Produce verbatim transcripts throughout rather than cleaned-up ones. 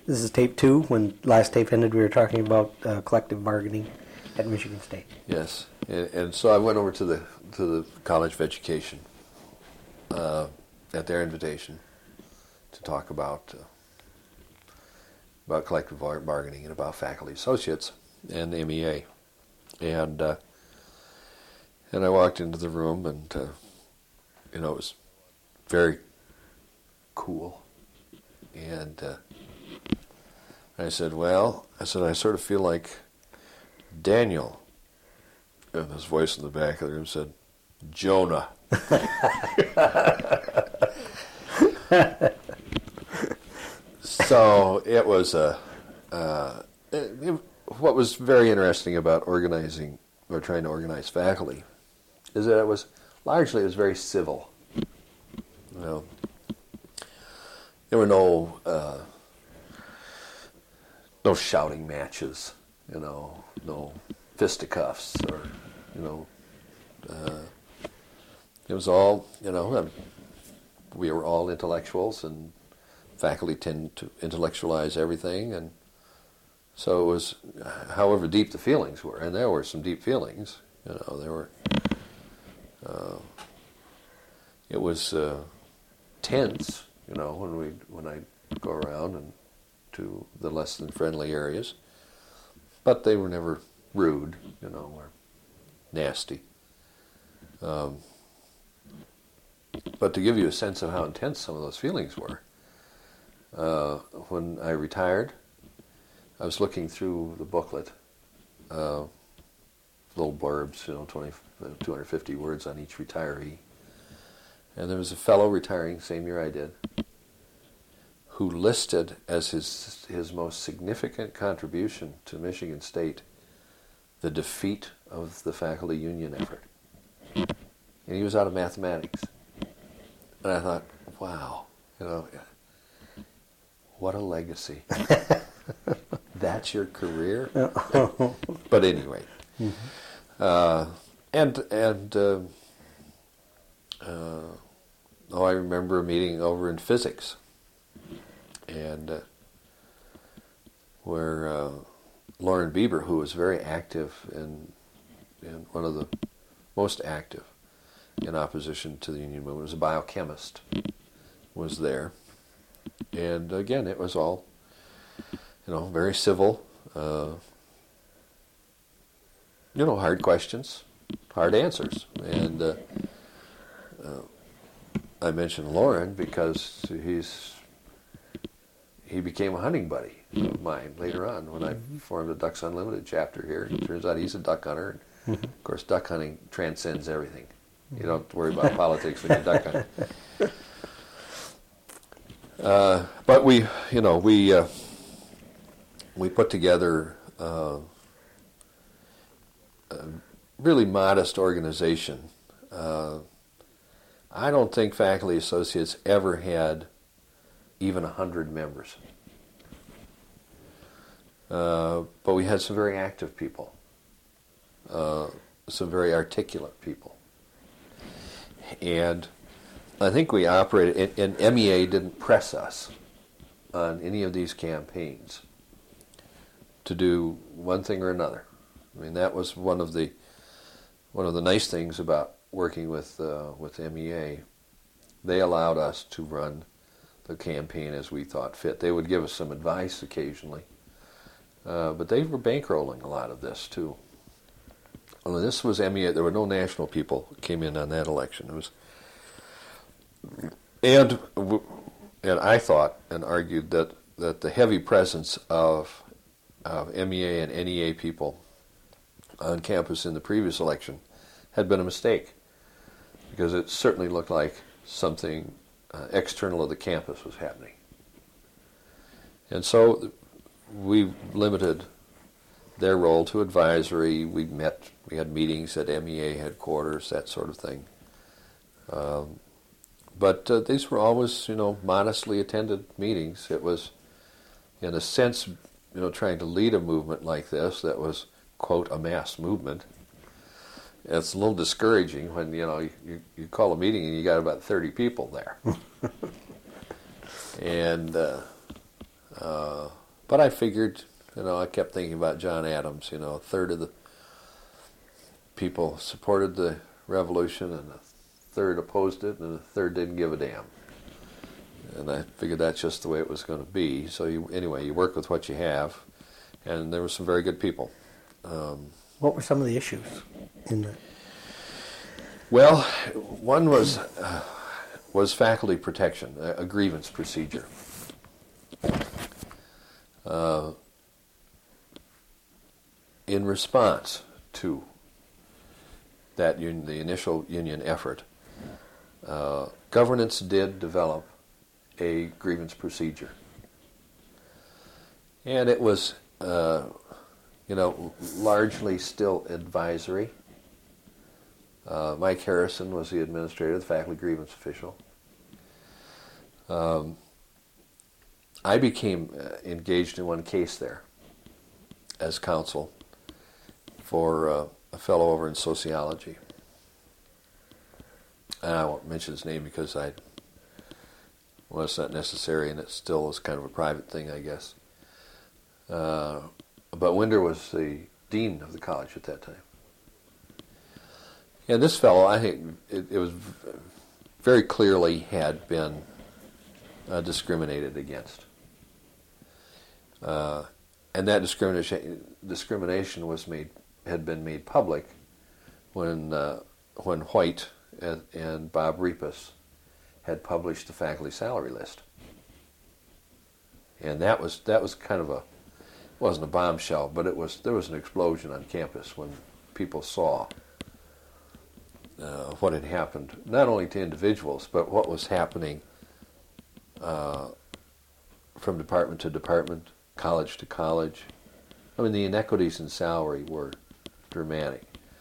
This is tape two. When last tape ended, we were talking about uh, collective bargaining at Michigan State. Yes, and, and so I went over to the to the College of Education uh, at their invitation to talk about uh, about collective bar- bargaining and about faculty associates and M E A, and uh, and I walked into the room, and uh, you know, it was very cool, and uh, I said, well, I said, I sort of feel like Daniel. And this voice in the back of the room said, Jonah. So it was a, uh, it, it, what was very interesting about organizing, or trying to organize faculty, is that it was, largely it was very civil. You know, there were no, uh, no shouting matches, you know, no fisticuffs, or, you know, uh, it was all, you know, we were all intellectuals, and faculty tend to intellectualize everything, and so it was, however deep the feelings were, and there were some deep feelings, you know, there were, uh, it was uh, tense, you know, when we when I go around and to the less than friendly areas, but they were never rude, you know, or nasty. Um, but to give you a sense of how intense some of those feelings were, uh, when I retired, I was looking through the booklet, uh, little blurbs, you know, twenty, two hundred fifty words on each retiree, and there was a fellow retiring same year I did, who listed as his his most significant contribution to Michigan State the defeat of the faculty union effort. And he was out of mathematics. And I thought, wow, you know, what a legacy. That's your career? But anyway. Mm-hmm. Uh, and, and uh, uh, oh, I remember a meeting over in physics, and uh, where uh, Lauren Bieber, who was very active in, in one of the most active in opposition to the union movement, was a biochemist, was there. And again, it was all, you know, very civil, uh, you know, hard questions, hard answers. And uh, uh, I mentioned Lauren because he's he became a hunting buddy of mine later on when I formed a Ducks Unlimited chapter here. It turns out he's a duck hunter. And of course, duck hunting transcends everything. You don't have to worry about politics when you're duck hunting. Uh, but we, you know, we uh, we put together uh, a really modest organization. Uh, I don't think Faculty Associates ever had even a hundred members, uh, but we had some very active people, uh, some very articulate people, and I think we operated, and, and M E A didn't press us on any of these campaigns to do one thing or another. I mean, that was one of the one of the nice things about working with uh, with M E A. They allowed us to run the campaign as we thought fit. They would give us some advice occasionally, uh, but they were bankrolling a lot of this too. Well, this was M E A. There were no national people who came in on that election. It was, and and I thought and argued that, that the heavy presence of of M E A and N E A people on campus in the previous election had been a mistake, because it certainly looked like something uh, external of the campus was happening. And so we limited their role to advisory. We met, we had meetings at M E A headquarters, that sort of thing. Um, but uh, these were always, you know, modestly attended meetings. It was, in a sense, you know, trying to lead a movement like this that was, quote, a mass movement. It's a little discouraging when, you know, you, you call a meeting and you got about thirty people there. and uh, Uh, but I figured, you know, I kept thinking about John Adams. You know, a third of the people supported the revolution, and a third opposed it, and a third didn't give a damn. And I figured that's just the way it was going to be. So you, anyway, you work with what you have, and there were some very good people. Um, What were some of the issues in that? well, one was uh, was faculty protection, a, a grievance procedure. Uh, in response to that un- the initial union effort, uh, governance did develop a grievance procedure, and it was, uh, you know, largely still advisory. Uh, Mike Harrison was the administrator, the faculty grievance official. Um, I became uh, engaged in one case there as counsel for uh, a fellow over in sociology. And I won't mention his name because I, well, it's not necessary, and it still is kind of a private thing, I guess. Uh, but Winder was the dean of the college at that time. And this fellow, I think it, it was very clearly had been uh, discriminated against. Uh, and that discrimination discrimination was made had been made public when uh, when White and, and Bob Repus had published the faculty salary list. And that was that was kind of a wasn't a bombshell, but it was there was an explosion on campus when people saw uh, what had happened, not only to individuals, but what was happening uh, from department to department, college to college. I mean, the inequities in salary were dramatic.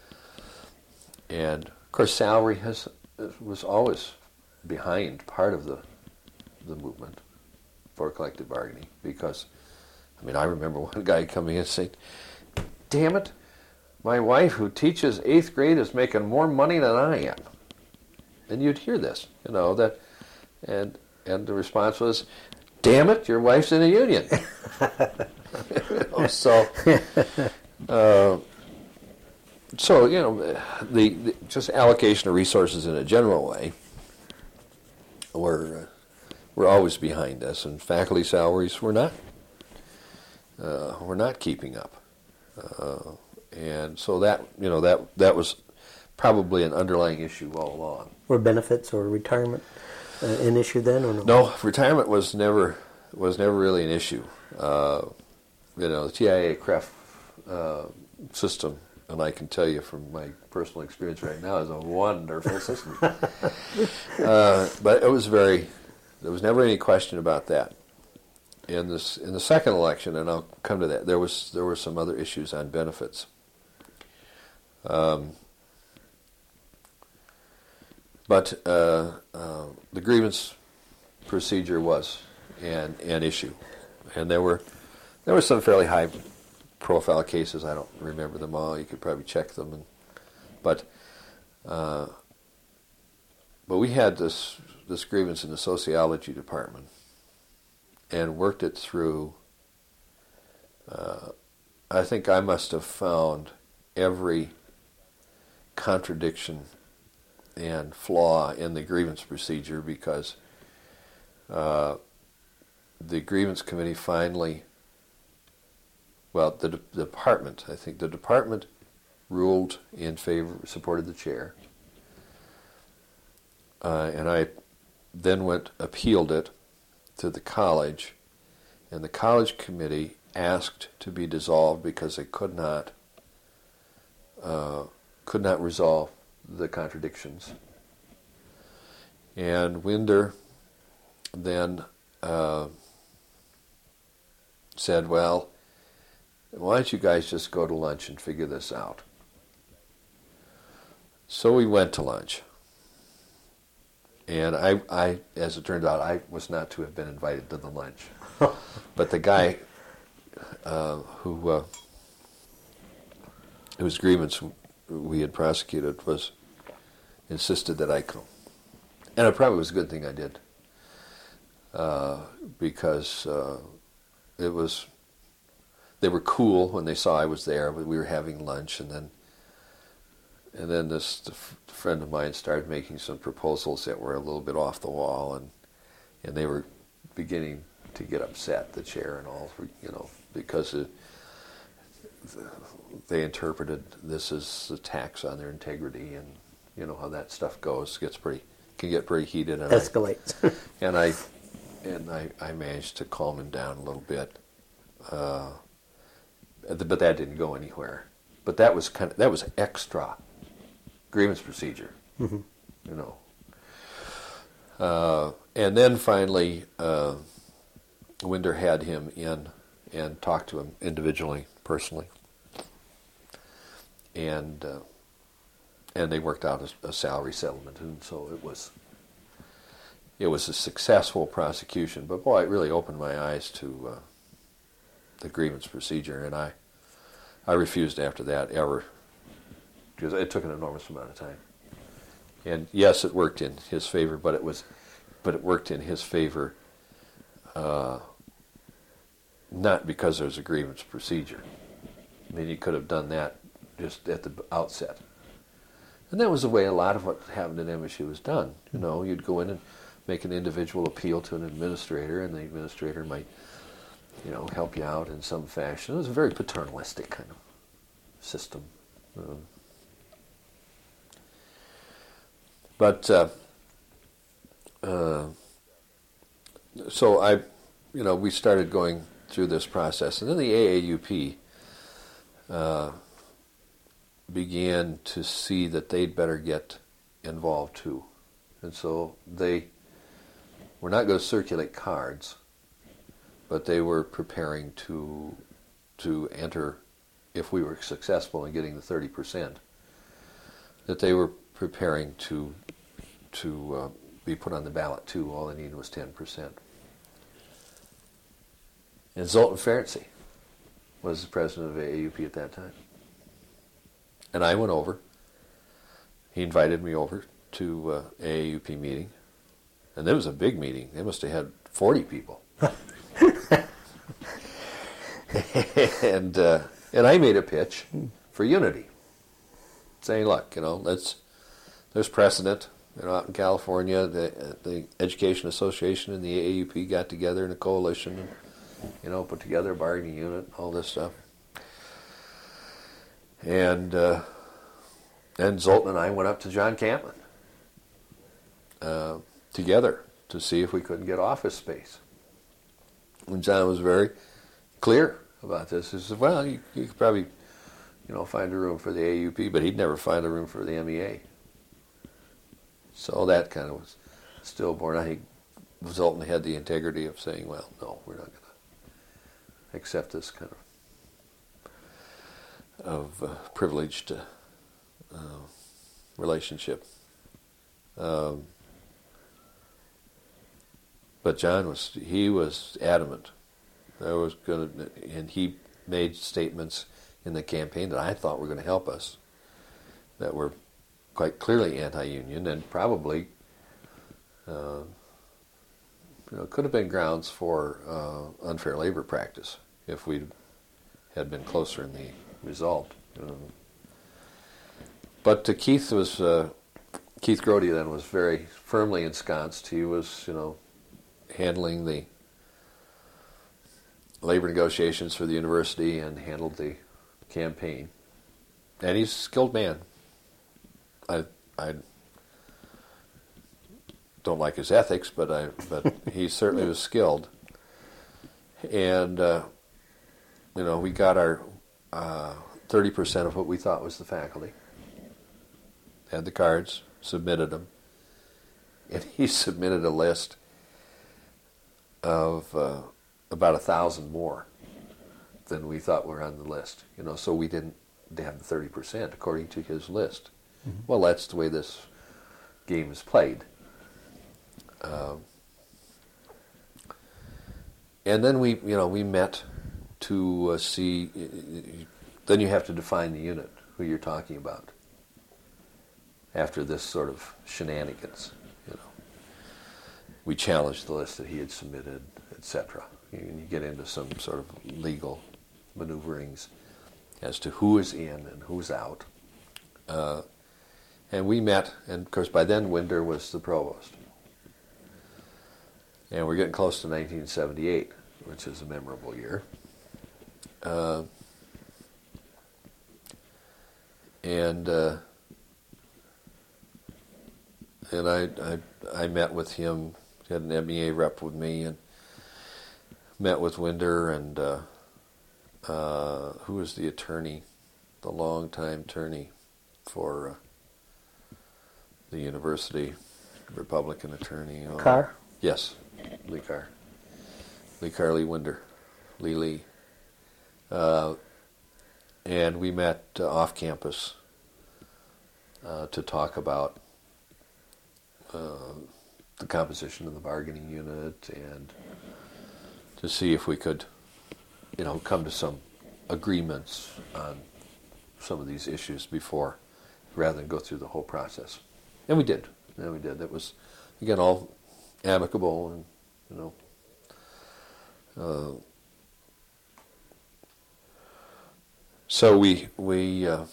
And of course, salary has was always behind part of the the movement for collective bargaining, because, I mean, I remember one guy coming in and saying, "Damn it, my wife who teaches eighth grade is making more money than I am." And you'd hear this, you know, that, and and the response was, "Damn it, your wife's in a union." You know, so, uh, so you know, the, the just allocation of resources in a general way were uh, were always behind us, and faculty salaries were not uh, were not keeping up, uh, and so that you know that that was probably an underlying issue all along. Were benefits or retirement uh, an issue then, or no? No, retirement was never was never really an issue. Uh, you know, the T I A C R E F uh, system, and I can tell you from my personal experience right now, is a wonderful system. uh, but it was very, there was never any question about that. In this, in the second election, and I'll come to that, there was there were some other issues on benefits. Um, but uh, uh, the grievance procedure was an an issue, and there were there were some fairly high profile cases. I don't remember them all. You could probably check them, and, but uh, but we had this this grievance in the sociology department, and worked it through. Uh, I think I must have found every contradiction and flaw in the grievance procedure, because uh, the grievance committee finally, well, the, de- the department, I think the department ruled in favor, supported the chair, uh, and I then went, appealed it to the college, and the college committee asked to be dissolved because they could not uh, could not resolve the contradictions. And Winder then uh, said, "Well, why don't you guys just go to lunch and figure this out?" So we went to lunch. And I, I, as it turned out, I was not to have been invited to the lunch. But the guy uh, who uh, whose grievance we had prosecuted was insisted that I come. And it probably was a good thing I did, uh, because uh, it was, they were cool when they saw I was there, but we were having lunch, and then and then this the f- friend of mine started making some proposals that were a little bit off the wall, and and they were beginning to get upset, the chair and all, you know, because it, they interpreted this as a tax on their integrity, and you know how that stuff goes. Gets pretty can get pretty heated, and Escalates. I, and I and I, I managed to calm him down a little bit, uh, but that didn't go anywhere. But that was kind of that was extra grievance procedure, Mm-hmm. you know. Uh, and then finally, uh, Winder had him in and talked to him individually, personally, and uh, and they worked out a, a salary settlement, and so it was it was a successful prosecution. But boy, it really opened my eyes to uh, the grievance procedure, and I I refused after that ever, because it took an enormous amount of time. And yes, it worked in his favor, but it was but it worked in his favor. Uh, Not because there's a grievance procedure. I mean, you could have done that just at the outset. And that was the way a lot of what happened at M S U was done. You know, you'd go in and make an individual appeal to an administrator, and the administrator might, you know, help you out in some fashion. It was a very paternalistic kind of system. Um, but, uh, uh, so I, you know, we started going through this process, and then the A A U P uh, began to see that they'd better get involved too, and so they were not going to circulate cards, but they were preparing to to enter, if we were successful in getting the thirty percent, that they were preparing to to uh, be put on the ballot too. All they needed was ten percent. And Zoltan Ferenczi was the president of A A U P at that time. And I went over. He invited me over to uh, A A U P meeting. And it was a big meeting. They must have had forty people. and uh, and I made a pitch for unity, saying, look, you know, let's there's precedent. You know, out in California, the, the Education Association and the A A U P got together in a coalition and, you know, put together a bargaining unit, all this stuff. And uh, and Zoltan and I went up to John Campman uh, together to see if we couldn't get office space. And John was very clear about this. He said, well, you, you could probably, you know, find a room for the A A U P, but he'd never find a room for the M E A. So that kind of was stillborn. I think Zoltan had the integrity of saying, well, no, we're not going to accept this kind of of uh, privileged uh, uh, relationship. Um, but John was he was adamant. There was going to, and he made statements in the campaign that I thought were going to help us, that were quite clearly anti-union, and probably uh, you know, could have been grounds for uh, unfair labor practice if we had been closer in the result. Um, but uh, Keith was uh, Keith Grody then was very firmly ensconced. He was, you know, handling the labor negotiations for the university and handled the campaign. And he's a skilled man. I I don't like his ethics, but I but he certainly was skilled. And uh, you know, we got our uh, thirty percent of what we thought was the faculty. Had the cards, submitted them, and he submitted a list of uh, about a thousand more than we thought were on the list. You know, so we didn't have the thirty percent according to his list. Mm-hmm. Well, that's the way this game is played. Um, and then we, you know, we met to uh, see. Then you have to define the unit, who you're talking about. After this sort of shenanigans, you know, we challenged the list that he had submitted, et cetera. You, you get into some sort of legal maneuverings as to who is in and who's out. Uh, and we met, and of course by then Winder was the provost. And we're getting close to nineteen seventy-eight, which is a memorable year. Uh, and uh, and I, I I met with him. He had an M E A rep with me, and met with Winder and uh, uh, who was the attorney, the longtime attorney for uh, the university, Republican attorney. Uh, Carr? Yes, Lee Carr. Lee Carr, Lee Winder, Lee Lee. Uh, and we met uh, off campus uh, to talk about uh, the composition of the bargaining unit and to see if we could, you know, come to some agreements on some of these issues before, rather than go through the whole process. And we did. And we did. It was, again, all amicable and, you know, uh, so we, we uh,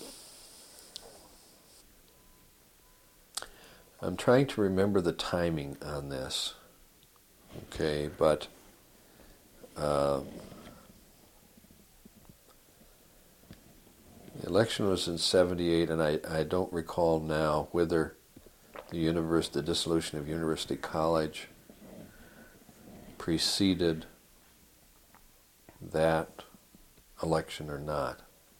I'm trying to remember the timing on this, okay, but uh, the election was in seventy-eight, and I, I don't recall now whether the univers- the dissolution of University College preceded that election or not.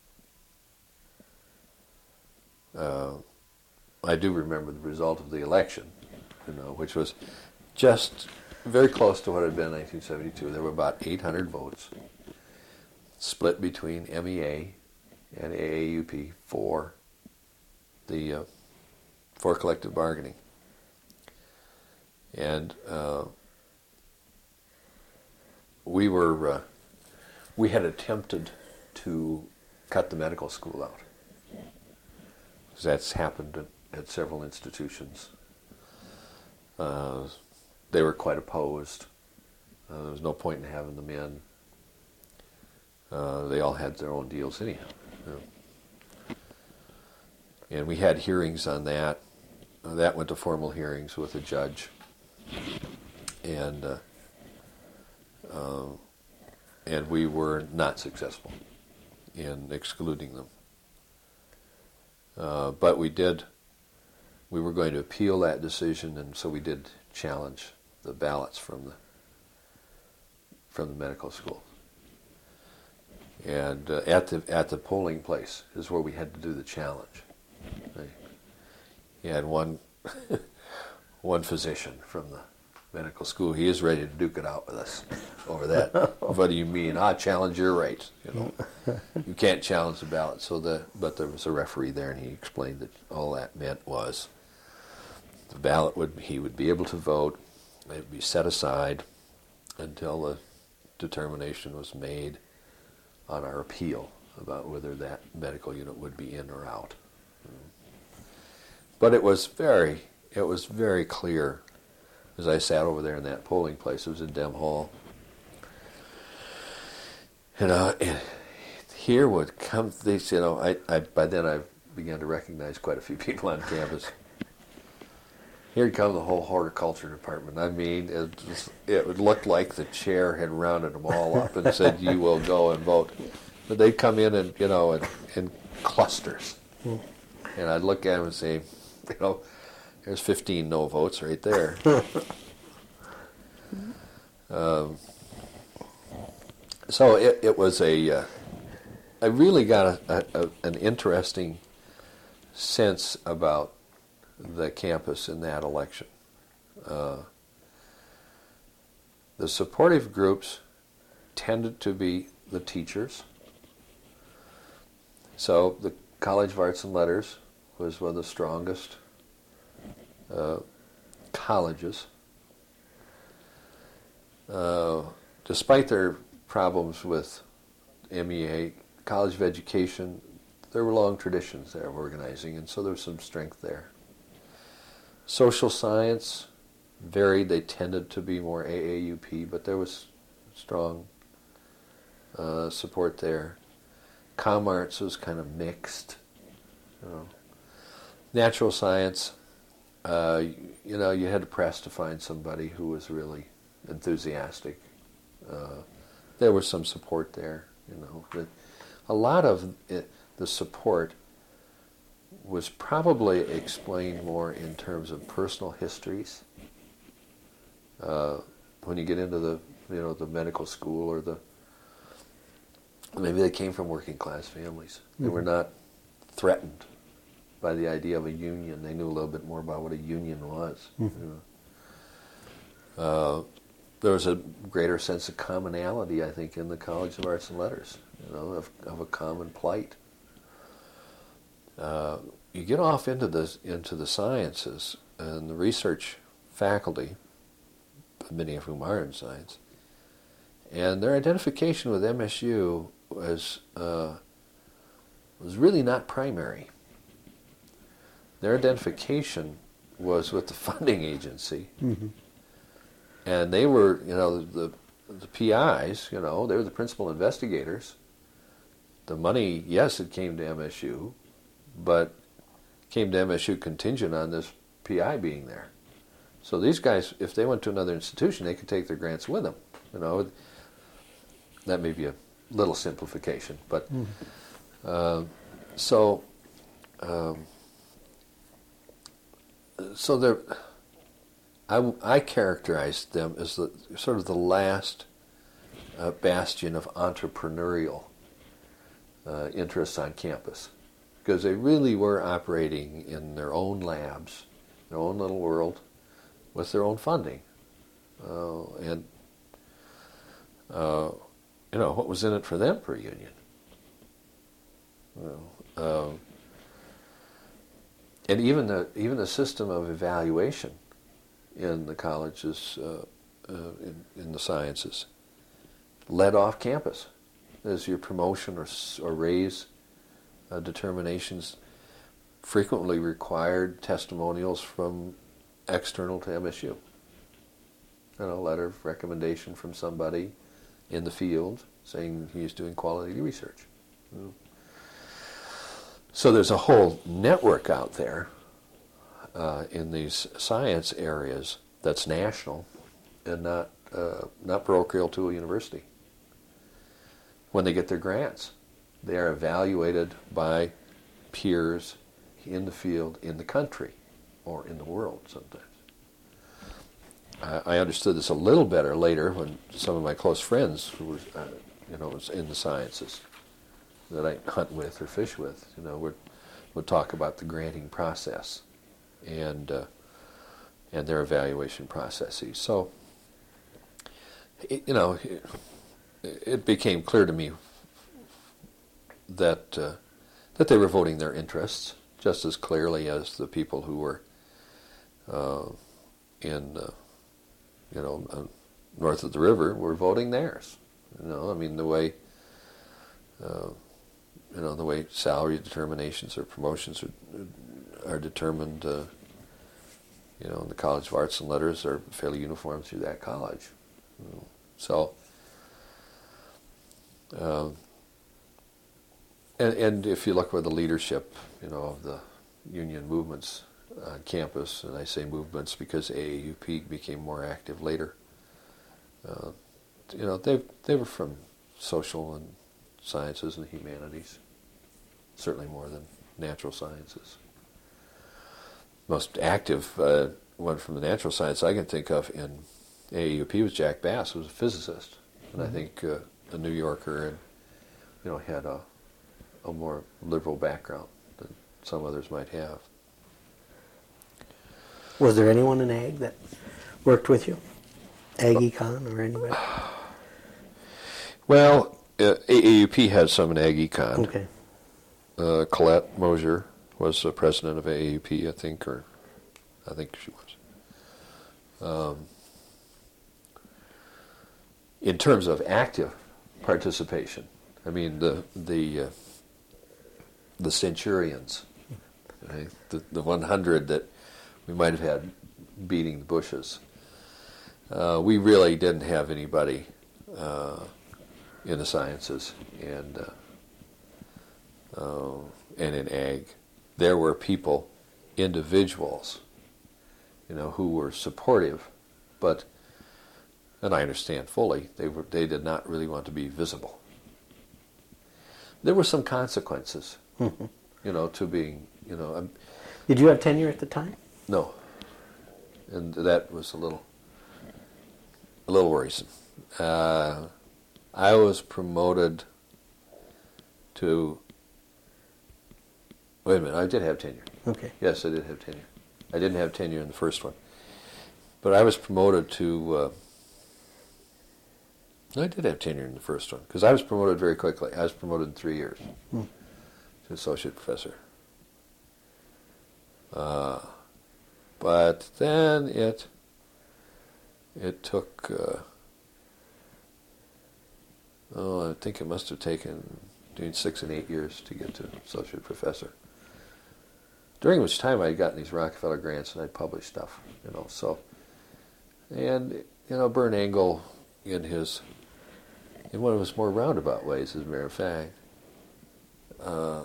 Uh, I do remember the result of the election, you know, which was just very close to what it had been in nineteen seventy-two. There were about eight hundred votes, split between M E A and A A U P for the uh, for collective bargaining. And uh, we were uh, we had attempted to cut the medical school out. That's happened at, at several institutions. Uh, they were quite opposed. Uh, there was no point in having them in. Uh, they all had their own deals anyhow. You know. And we had hearings on that. Uh, that went to formal hearings with a judge. And uh, uh, and we were not successful in excluding them. Uh, but we did, we were going to appeal that decision, and so we did challenge the ballots from the from the medical school. And uh, at the at the polling place is where we had to do the challenge. Right? You had one one physician from the medical school. He is ready to duke it out with us over that. What do you mean? I challenge your rights. You know, you can't challenge the ballot. So the but there was a referee there, and he explained that all that meant was the ballot would he would be able to vote. It would be set aside until the determination was made on our appeal about whether that medical unit would be in or out. But it was very it was very clear. As I sat over there in that polling place, it was in Dem Hall. You know, and here would come these, you know, I, I by then I began to recognize quite a few people on campus. Here'd come the whole horticulture department. I mean, it, just, it would look like the chair had rounded them all up and said, you will go and vote. But they'd come in and, you know, in, in clusters. And I'd look at them and say, you know, there's fifteen no votes right there. um, so it, it was a, uh, I really got a, a, a, an interesting sense about the campus in that election. Uh, the supportive groups tended to be the teachers. So the College of Arts and Letters was one of the strongest Uh, colleges, uh, despite their problems with M E A, College of Education, there were long traditions there of organizing, and so there was some strength there. Social science varied. They tended to be more A A U P, but there was strong uh, support there. Com arts was kind of mixed. You know. Natural science, uh, you know, you had to press to find somebody who was really enthusiastic. Uh, there was some support there, you know. But a lot of it, the support was probably explained more in terms of personal histories. Uh, when you get into the, you know, the medical school or the, maybe they came from working class families. They mm-hmm. were not threatened by the idea of a union. They knew a little bit more about what a union was. Mm-hmm. You know. uh, there was a greater sense of commonality, I think, in the College of Arts and Letters, you know, of, of a common plight. Uh, you get off into the into the sciences and the research faculty, many of whom are in science, and their identification with M S U was uh, was really not primary. Their identification was with the funding agency, mm-hmm. and they were, you know, the the P Is, you know, they were the principal investigators. The money, yes, it came to M S U, but came to M S U contingent on this P I being there. So these guys, if they went to another institution, they could take their grants with them. You know, that may be a little simplification, but mm-hmm. uh, so um, so they're. I I characterized them as the sort of the last uh, bastion of entrepreneurial uh, interests on campus, because they really were operating in their own labs, their own little world, with their own funding, uh, and uh, you know, what was in it for them for a union? Well, uh, and even the even the system of evaluation in the colleges, uh, uh, in, in the sciences, led off campus as your promotion or or raise uh, determinations frequently required testimonials from external to M S U. You know, a letter of recommendation from somebody in the field saying he's doing quality research. You know. So there's a whole network out there uh, in these science areas that's national and not uh, not parochial to a university. When they get their grants, they are evaluated by peers in the field, in the country, or in the world sometimes. I, I understood this a little better later when some of my close friends who were, uh, you know, was in the sciences that I hunt with or fish with, you know, would would talk about the granting process and uh, and their evaluation processes. So, it, you know, it, it became clear to me that uh, that they were voting their interests just as clearly as the people who were uh, in, uh, you know, uh, north of the river were voting theirs. You know, I mean, the way, uh, you know, the way salary determinations or promotions are, are determined, uh, you know, in the College of Arts and Letters are fairly uniform through that college. You know. So, uh, and, and if you look where the leadership, you know, of the union movements on campus, and I say movements because A A U P became more active later, uh, you know, they they were from social and sciences and humanities, certainly more than natural sciences. Most active uh, one from the natural science I can think of in A A U P was Jack Bass, who was a physicist, and mm-hmm. I think uh, a New Yorker, and you know, had a a more liberal background than some others might have. Was there anyone in Ag that worked with you? Ag Econ or anybody? Well, uh, A A U P had some in Ag Econ. Okay. Uh, Colette Mosier was the president of A A U P, I think, or I think she was. Um, in terms of active participation, I mean, the the uh, the centurions, right? the the one hundred that we might have had beating the bushes. Uh, we really didn't have anybody uh, in the sciences and uh, uh, and in ag. There were people, individuals, you know, who were supportive, but, and I understand fully, they were they did not really want to be visible. There were some consequences, Mm-hmm. you know, to being, you know, I'm, Did you have tenure at the time? no, and that was a little, a little worrisome. Uh, I was promoted to. Wait a minute, I did have tenure. Okay. Yes, I did have tenure. I didn't have tenure in the first one, but I was promoted to. Uh, I did have tenure in the first one because I was promoted very quickly. I was promoted in three years Hmm. to associate professor. Uh, but then it it took. Uh, oh, I think it must have taken between six and eight years to get to associate professor. During which time I had gotten these Rockefeller grants and I'd published stuff, you know. So, and you know, Bern Engel, in his in one of his more roundabout ways, as a matter of fact, uh,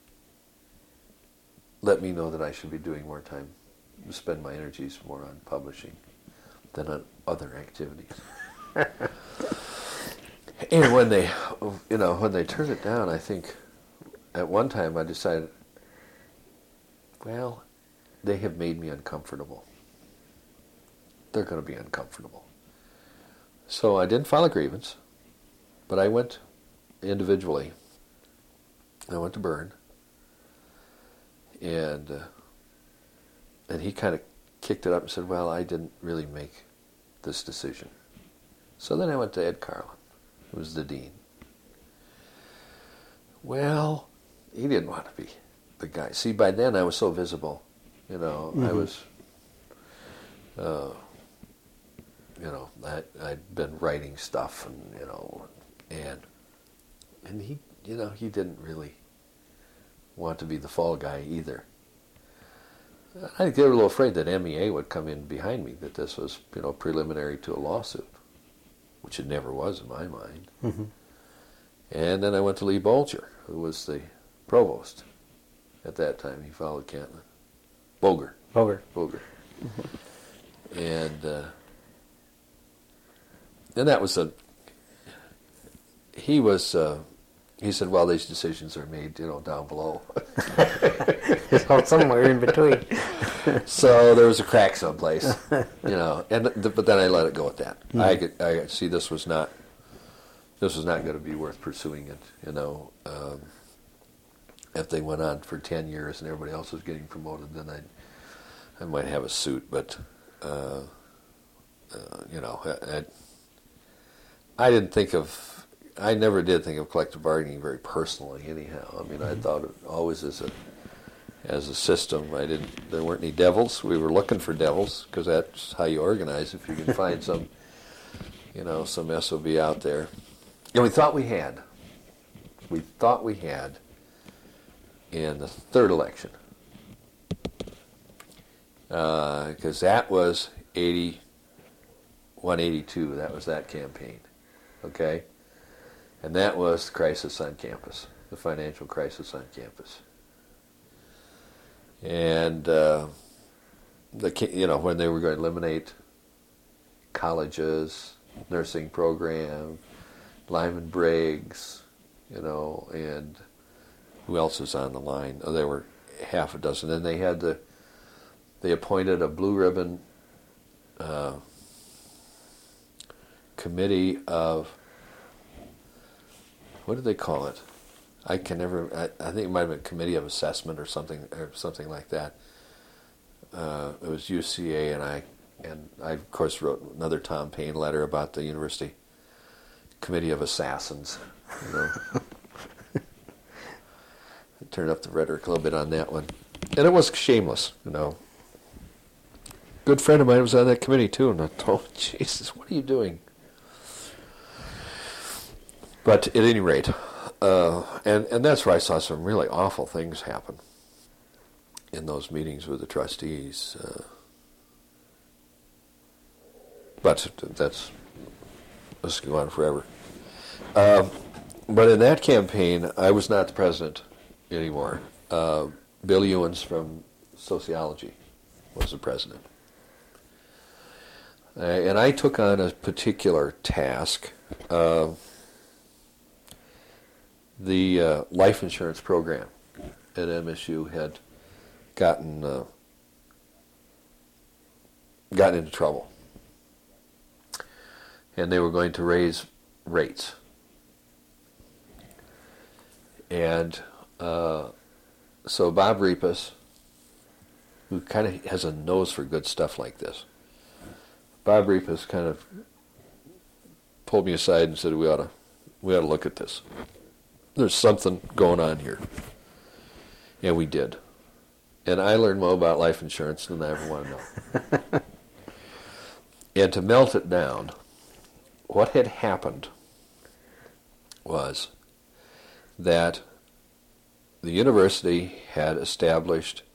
let me know that I should be doing more time, spend my energies more on publishing than on other activities. And when they, you know, when they turned it down, I think at one time I decided, well, they have made me uncomfortable. They're going to be uncomfortable. So I didn't file a grievance, but I went individually. I went to Bern, and uh, and he kind of kicked it up and said, well, I didn't really make this decision. So then I went to Ed Carlin, who was the dean. Well, he didn't want to be the guy. See, by then I was so visible, you know, mm-hmm. I was, uh, you know, I, I'd been writing stuff, and, you know, and, and he, you know, he didn't really want to be the fall guy either. I think they were a little afraid that M E A would come in behind me, that this was, you know, preliminary to a lawsuit, which it never was in my mind. Mm-hmm. And then I went to Lee Bolger, who was the provost at that time. He followed Cantlin. Boger. Boger. Boger. Mm-hmm. And uh, and that was a. He was. Uh, he said, "Well, these decisions are made, you know, down below." So somewhere in between. So there was a crack someplace, you know. And th- but then I let it go at that. Mm-hmm. I could, I could see this was not. This was not going to be worth pursuing it, you know. Um, if they went on for ten years and everybody else was getting promoted, then I, I might have a suit. But, uh, uh, you know, I, I didn't think of, I never did think of collective bargaining very personally. Anyhow, I mean, I thought it always as a, as a system. I didn't. There weren't any devils. We were looking for devils because that's how you organize. If you can find some, you know, some S O B out there. And we thought we had. We thought we had in the third election. Because uh, that was eighty-one, eighty-two. That was that campaign. Okay? And that was the crisis on campus, the financial crisis on campus. And, uh, the you know, when they were going to eliminate colleges, nursing programs, Lyman Briggs, you know, and who else was on the line? Oh, there were half a dozen. And they had the, they appointed a blue ribbon uh, committee of, what did they call it? I can never, I, I think it might have been committee of assessment or something, or something like that. Uh, it was U C A, and I, and I, of course, wrote another Tom Paine letter about the university committee of assassins, you know. Turned up the rhetoric a little bit on that one. And it was shameless, you know. Good friend of mine was on that committee too, and I thought, Jesus, what are you doing? But at any rate, uh, and, and that's where I saw some really awful things happen in those meetings with the trustees. Uh, but that's this could go on forever. Um, but in that campaign, I was not the president anymore. Uh, Bill Ewens from sociology was the president. Uh, and I took on a particular task. Uh, the uh, life insurance program at M S U had gotten uh, gotten into trouble. And they were going to raise rates. And uh, so Bob Repus, who kind of has a nose for good stuff like this, Bob Repus kind of pulled me aside and said, "We ought to, we ought to look at this. There's something going on here." And we did. And I learned more about life insurance than I ever want to know. And to melt it down, what had happened was that the university had established